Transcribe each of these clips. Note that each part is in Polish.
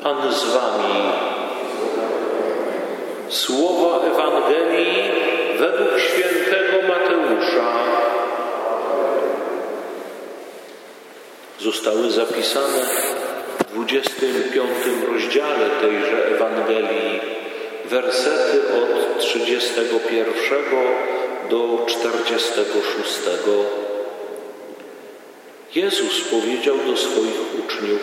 Pan z wami. Słowa Ewangelii według świętego Mateusza. Zostały zapisane w 25 rozdziale tejże Ewangelii wersety od 31 do 46. Jezus powiedział do swoich uczniów: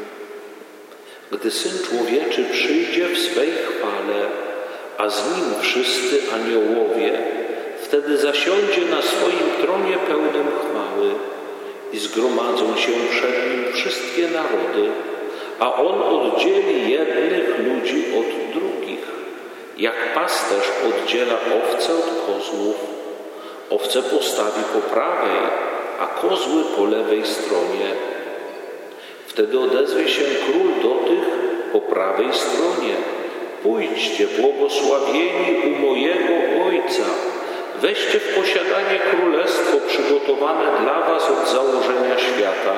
gdy Syn Człowieczy przyjdzie w swej chwale, a z Nim wszyscy aniołowie, wtedy zasiądzie na swoim tronie pełnym chwały i zgromadzą się przed Nim wszystkie narody, a On oddzieli jednych ludzi od drugich, jak pasterz oddziela owce od kozłów. Owce postawi po prawej, a kozły po lewej stronie. Wtedy odezwie się król do tych po prawej stronie: pójdźcie, błogosławieni u mojego Ojca, weźcie w posiadanie królestwo przygotowane dla was od założenia świata.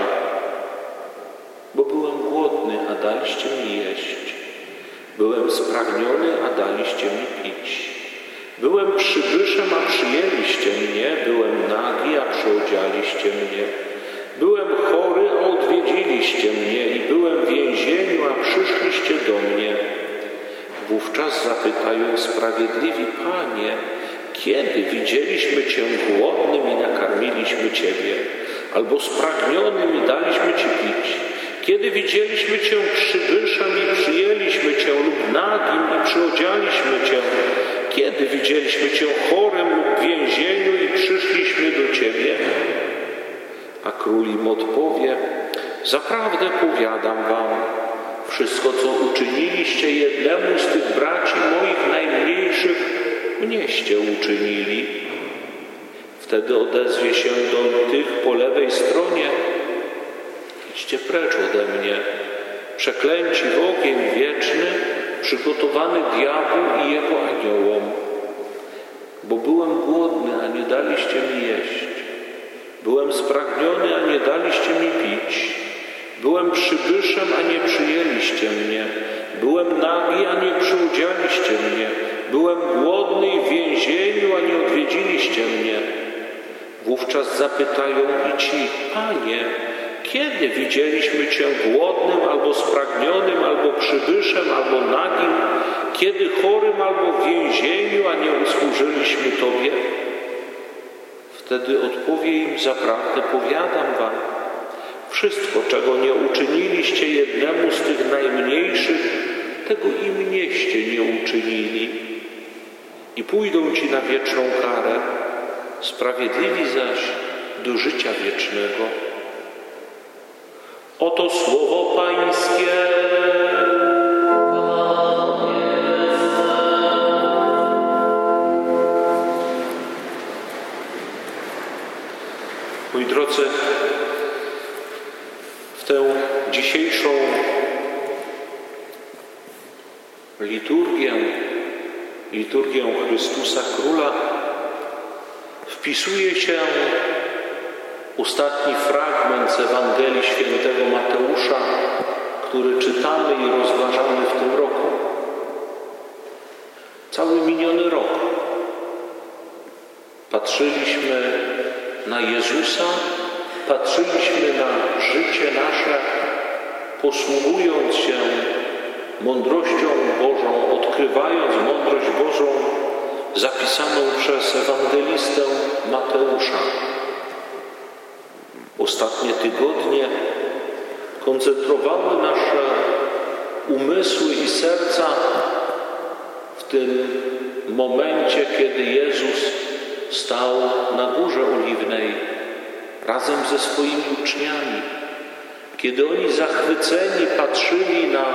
Bo byłem głodny, a daliście mi jeść. Byłem spragniony, a daliście mi pić. Byłem przybyszem, a przyjęliście mnie. Byłem nagi, a przyodzialiście mnie. Byłem chory, a odwiedziliście mnie. I byłem w więzieniu, a przyszliście do mnie. Wówczas zapytają sprawiedliwi: Panie, kiedy widzieliśmy Cię głodnym i nakarmiliśmy Ciebie, albo spragnionym i daliśmy Ci pić? Kiedy widzieliśmy Cię przybyszem i przyjęliśmy Cię, lub nagim i przyodzialiśmy Cię? Kiedy widzieliśmy Cię chorym lub w więzieniu i przyszliśmy do Ciebie? A król im odpowie: zaprawdę powiadam wam, wszystko, co uczyniliście jednemu z tych braci moich najmniejszych, mnieście uczynili. Wtedy odezwie się do tych po lewej stronie: idźcie precz ode mnie, przeklęci w ogień wieczny, przygotowany diabłu i jego aniołom. Bo byłem głodny, a nie daliście mi jeść. Byłem spragniony, a nie daliście mi pić. Byłem przybyszem, a nie przyjęliście mnie. Byłem nagi, a nie przyodzialiście mnie. Byłem głodny i w więzieniu, a nie odwiedziliście mnie. Wówczas zapytają i ci: Panie, kiedy widzieliśmy Cię głodnym, albo spragnionym, albo przybyszem, albo nagim, kiedy chorym, albo w więzieniu, a nie usłużyliśmy Tobie? Wtedy odpowie im: zaprawdę powiadam wam, wszystko, czego nie uczyniliście jednemu z tych najmniejszych, tego i mnieście nie uczynili. I pójdą ci na wieczną karę, sprawiedliwi zaś do życia wiecznego. Oto słowo Pańskie. Moi drodzy, w tę dzisiejszą liturgię Chrystusa Króla wpisuje się ostatni fragment z Ewangelii świętego Mateusza, który czytamy i rozważamy w tym roku. Cały miniony rok patrzyliśmy na Jezusa, patrzyliśmy na życie nasze, posługując się mądrością Bożą, odkrywając mądrość Bożą zapisaną przez ewangelistę Mateusza. Ostatnie tygodnie koncentrowały nasze umysły i serca w tym momencie, kiedy Jezus stał na Górze Oliwnej razem ze swoimi uczniami, kiedy oni zachwyceni patrzyli na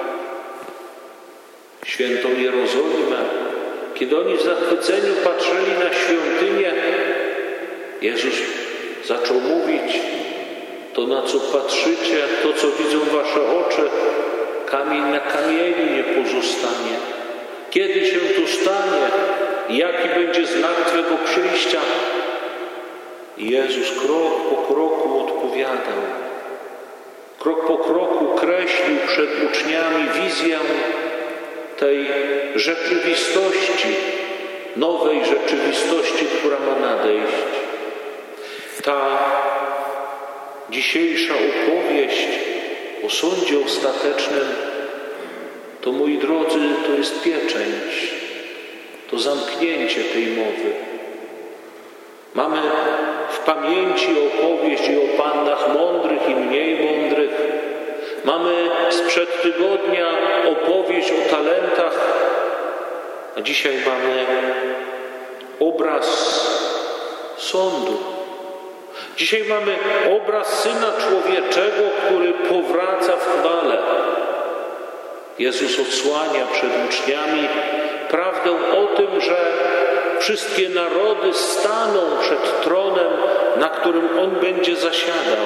świętą Jerozolimę, kiedy oni w zachwyceniu patrzyli na świątynię, Jezus zaczął mówić: to, na co patrzycie, to, co widzą wasze oczy, kamień na kamieniu nie pozostanie. Kiedy się to stanie? Jaki będzie znak Twego przyjścia? I Jezus krok po kroku odpowiadał. Krok po kroku kreślił przed uczniami uczniami wizję tej rzeczywistości, nowej rzeczywistości, która ma nadejść. Ta dzisiejsza opowieść o sądzie ostatecznym to, moi drodzy, to jest pieczęć, to zamknięcie tej mowy. Mamy w pamięci opowieść i o pannach mądrych i mniej mądrych. Mamy sprzed tygodnia opowieść o talentach, a dzisiaj mamy obraz sądu. Dzisiaj mamy obraz Syna Człowieczego, który powraca w chwale. Jezus odsłania przed uczniami prawdę o tym, że wszystkie narody staną przed tronem, na którym On będzie zasiadał.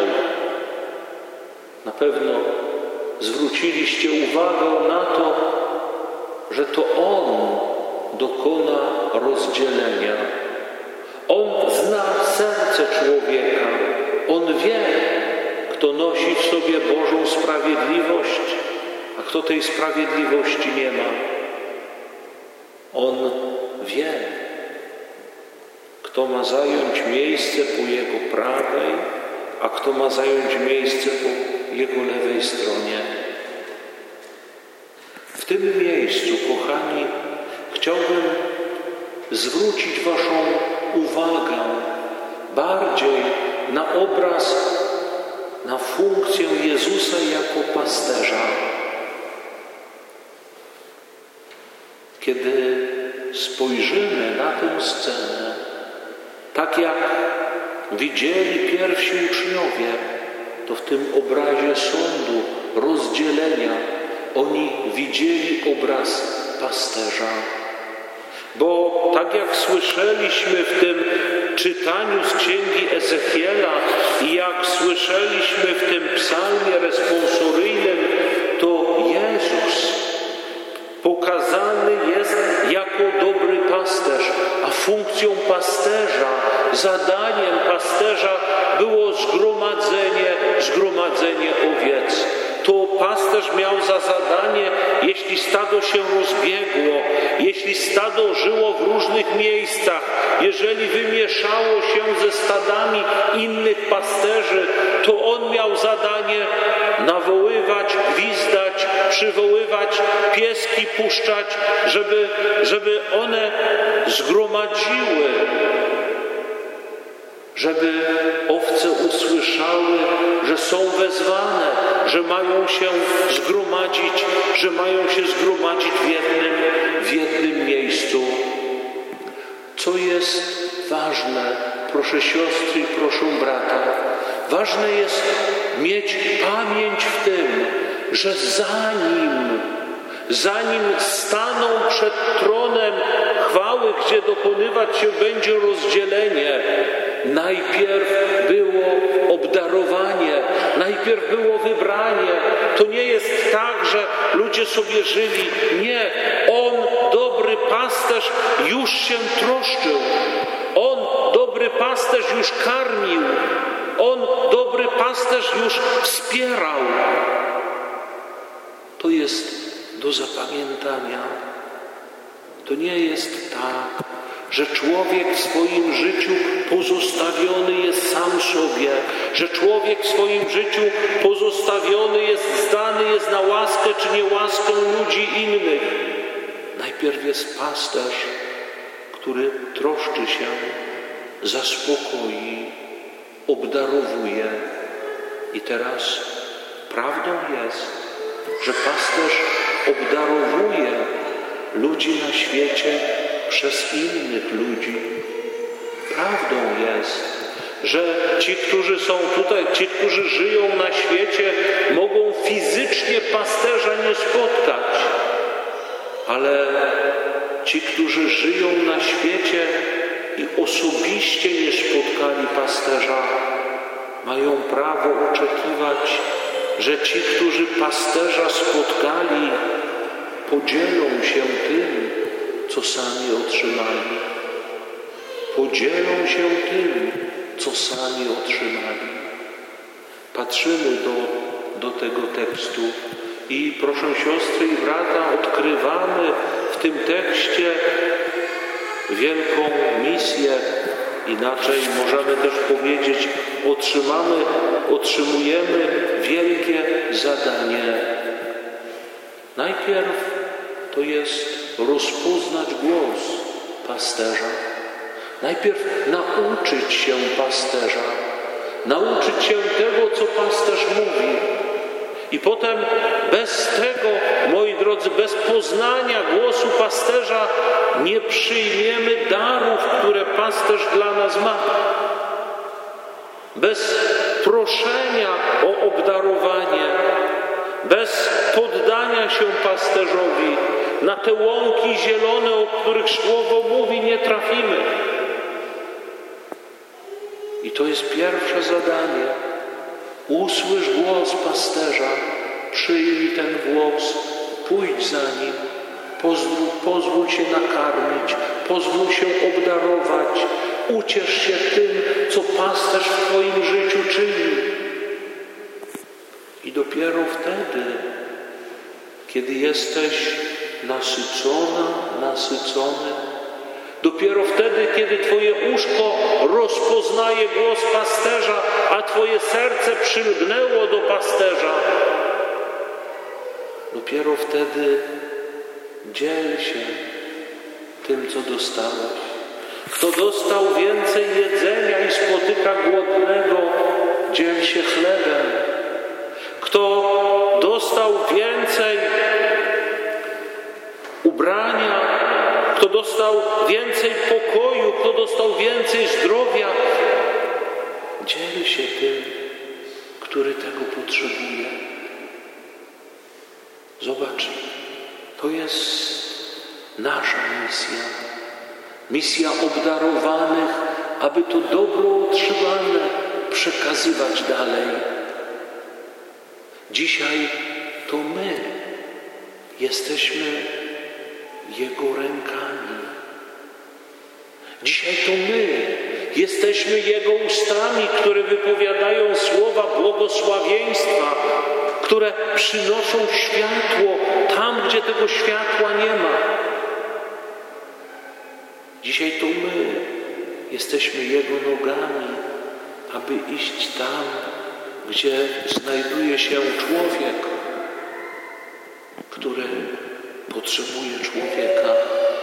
Na pewno zwróciliście uwagę na to, że to On dokona rozdzielenia. On zna serce człowieka. On wie, kto nosi w sobie Bożą sprawiedliwość, a kto tej sprawiedliwości nie ma. On wie, kto ma zająć miejsce po Jego prawej, a kto ma zająć miejsce po Jego lewej stronie. W tym miejscu, kochani, chciałbym zwrócić Waszą uwagę bardziej na obraz, na funkcję Jezusa jako pasterza. Kiedy spojrzymy na tę scenę, tak jak widzieli pierwsi uczniowie, to w tym obrazie sądu, rozdzielenia, oni widzieli obraz pasterza. Bo tak jak słyszeliśmy w tym czytaniu z księgi Ezechiela i jak słyszeliśmy w tym psalmie responsoryjnym, to Jezus pokazany jest jako dobry pasterz, a funkcją pasterza, zadaniem pasterza było zgromadzenie owiec. To pasterz miał za zadanie, jeśli stado się rozbiegło, jeśli stado żyło w różnych miejscach, jeżeli wymieszało się ze stadami innych pasterzy, to on miał zadanie nawoływać, gwizdać, przywoływać, pieski puszczać, żeby one zgromadziły, żeby owce usłyszały, że są wezwane, że mają się zgromadzić w jednym miejscu. Co jest ważne, proszę siostry i proszę brata, ważne jest mieć pamięć w tym, że zanim staną przed tronem chwały, gdzie dokonywać się będzie rozdzielenie, najpierw było obdarowanie, najpierw było wybranie. To nie jest tak, że ludzie sobie żyli. Nie, On, dobry pasterz, już się troszczył. On, dobry pasterz, już karmił. On, dobry pasterz, już wspierał. To jest do zapamiętania. To nie jest tak, że człowiek w swoim życiu pozostawiony jest sam sobie, że człowiek w swoim życiu pozostawiony jest, zdany jest na łaskę czy niełaskę ludzi innych. Najpierw jest pasterz, który troszczy się, zaspokoi, obdarowuje. I teraz prawdą jest, że pasterz obdarowuje ludzi na świecie przez innych ludzi. Prawdą jest, że ci, którzy są tutaj, ci, którzy żyją na świecie, mogą fizycznie pasterza nie spotkać, ale ci, którzy żyją na świecie i osobiście nie spotkali pasterza, mają prawo oczekiwać, że ci, którzy pasterza spotkali, podzielą się tym, co sami otrzymali. Podzielą się tym, co sami otrzymali. Patrzymy do tego tekstu I proszę siostry i brata, odkrywamy w tym tekście wielką misję. Inaczej możemy też powiedzieć, otrzymujemy wielkie zadanie. Najpierw to jest rozpoznać głos pasterza. Najpierw nauczyć się pasterza. Nauczyć się tego, co pasterz mówi. I potem bez tego, moi drodzy, bez poznania głosu pasterza nie przyjmiemy darów, które pasterz dla nas ma. Bez proszenia o obdarowanie, bez poddania się pasterzowi, na te łąki zielone, o których Słowo mówi, nie trafimy. I to jest pierwsze zadanie. Usłysz głos pasterza, przyjmij ten głos, pójdź za nim, pozwól się nakarmić, pozwól się obdarować, uciesz się tym, co pasterz w twoim życiu czyni. I dopiero wtedy, kiedy jesteś nasycony, dopiero wtedy, kiedy twoje uszko rozpoznaje głos pasterza, a twoje serce przylgnęło do pasterza, dopiero wtedy dziel się tym, co dostałeś. Kto dostał więcej jedzenia i spotyka głodnego, dziel się chlebem. Kto dostał więcej ubrania, kto dostał więcej pokoju, kto dostał więcej zdrowia, dziel się tym, który tego potrzebuje. Zobacz, to jest nasza misja. Misja obdarowanych, aby to dobro otrzymane przekazywać dalej. Dzisiaj to my jesteśmy Jego rękami. Dzisiaj to my jesteśmy Jego ustami, które wypowiadają słowa błogosławieństwa, które przynoszą światło tam, gdzie tego światła nie ma. Dzisiaj to my jesteśmy Jego nogami, aby iść tam, gdzie znajduje się człowiek, który potrzebuje człowieka.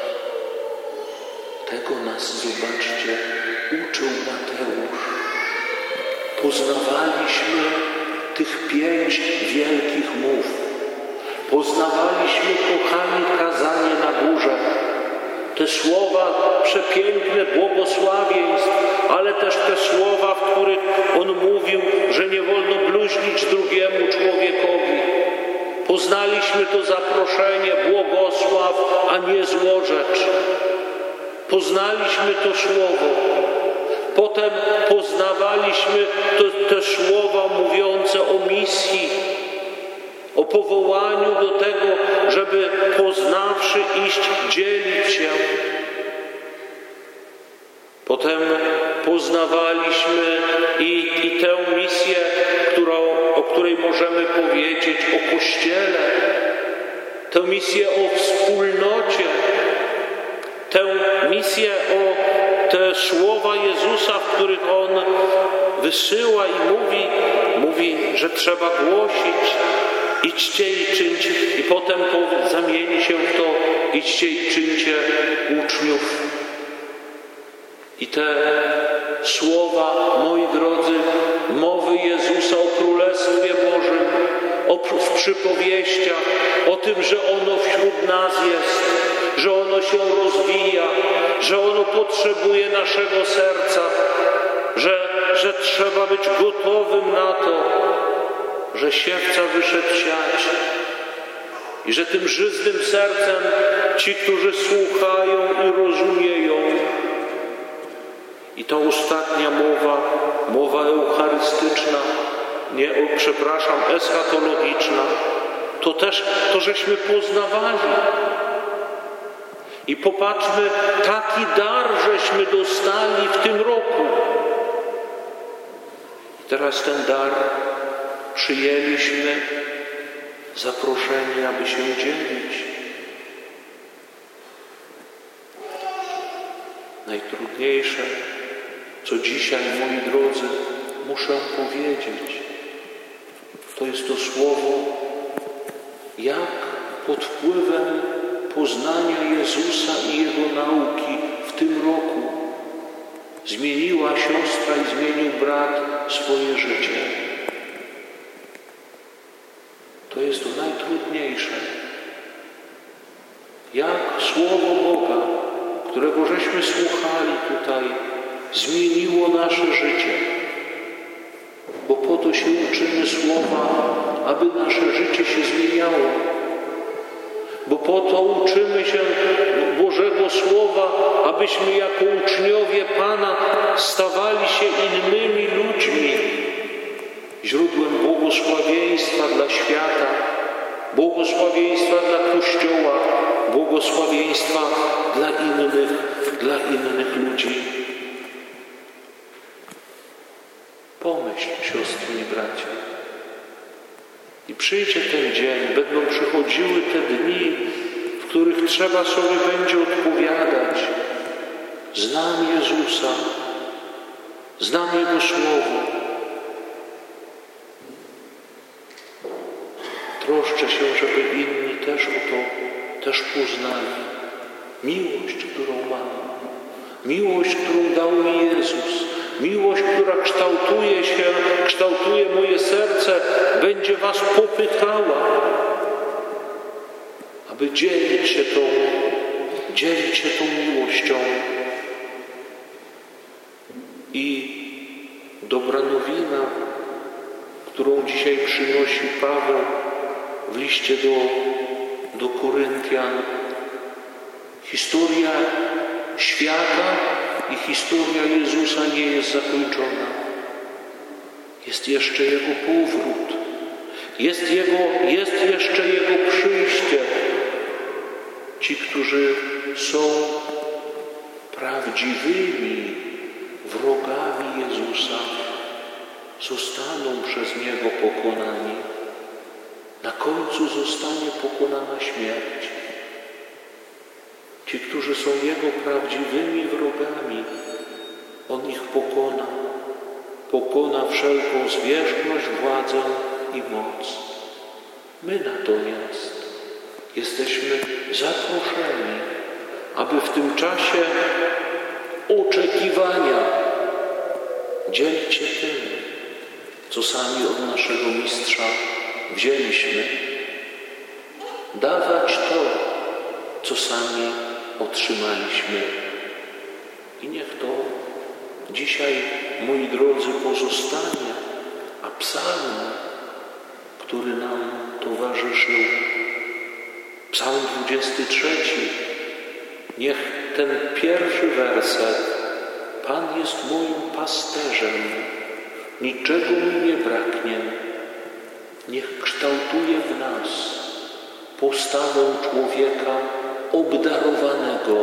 Tego nas, zobaczcie, uczył Mateusz. Poznawaliśmy tych 5 wielkich mów. Poznawaliśmy, kochani, kazanie na górze. Te słowa przepiękne błogosławieństw, ale też te słowa, w których On mówił, że nie wolno bluźnić drugiemu człowiekowi. Poznaliśmy to zaproszenie, błogosław, a nie złorzecz. Poznaliśmy to słowo. Potem poznawaliśmy te słowa mówiące o misji, o powołaniu do tego, żeby poznawszy iść, dzielić się. Potem poznawaliśmy i tę misję, o której możemy powiedzieć, o Kościele, tę misję o wspólnocie, tę misję te słowa Jezusa, w których On wysyła i mówi, że trzeba głosić, idźcie i czyńcie, i potem zamieni się w to, idźcie i czyńcie uczniów. I te słowa, moi drodzy, mowy Jezusa o Królestwie Bożym, w przypowieściach, o tym, że ono wśród nas jest, że ono się rozwija, że ono potrzebuje naszego serca, że trzeba być gotowym na to, że siewca wyszedł siać i że tym żyznym sercem ci, którzy słuchają i rozumieją. I ta ostatnia mowa eucharystyczna, eschatologiczna, to też to, żeśmy poznawali. I popatrzmy, taki dar żeśmy dostali w tym roku. I teraz ten dar przyjęliśmy zaproszeni, aby się dzielić. Najtrudniejsze, co dzisiaj, moi drodzy, muszę powiedzieć, to jest to słowo, jak pod wpływem poznania Jezusa i Jego nauki w tym roku zmieniła siostra i zmienił brat swoje życie. To jest to najtrudniejsze. Jak Słowo Boga, którego żeśmy słuchali tutaj, zmieniło nasze życie. Bo po to się uczymy Słowa, aby nasze życie się zmieniało. Bo po to uczymy się Bożego Słowa, abyśmy jako uczniowie Pana stawali się innymi ludźmi, źródłem błogosławieństwa dla świata, błogosławieństwa dla Kościoła, błogosławieństwa dla innych ludzi. Pomyśl, siostry i bracia. I przyjdzie ten dzień, będą przychodziły te dni, w których trzeba sobie będzie odpowiadać. Znam Jezusa, znam Jego Słowo. Troszczę się, żeby inni też o to poznali. Miłość, którą mam. Miłość, którą dał mi Jezus. Miłość, która kształtuje moje serce, będzie was popychała, aby dzielić się tą miłością. I dobra nowina, którą dzisiaj przynosi Paweł w liście do Koryntian, historia świata i historia Jezusa nie jest zakończona. Jest jeszcze Jego powrót. Jest jeszcze Jego przyjście. Ci, którzy są prawdziwymi wrogami Jezusa, zostaną przez Niego pokonani. Na końcu zostanie pokonana śmierć. Ci, którzy są Jego prawdziwymi wrogami, On ich pokona. Pokona wszelką zwierzchność, władzę i moc. My natomiast jesteśmy zaproszeni, aby w tym czasie oczekiwania dzielić się tym, co sami od naszego Mistrza wzięliśmy. Dawać to, co sami otrzymaliśmy. I niech to dzisiaj, moi drodzy, pozostanie, a psalm, który nam towarzyszył, psalm 23, niech ten pierwszy werset: Pan jest moim pasterzem, niczego mi nie braknie, niech kształtuje w nas postawę człowieka obdarowanego.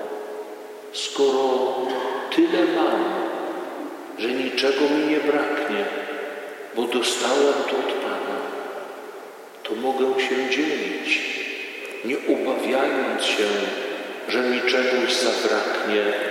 Skoro tyle mam, że niczego mi nie braknie, bo dostałem to od Pana, to mogę się dzielić, nie obawiając się, że mi czegoś zabraknie,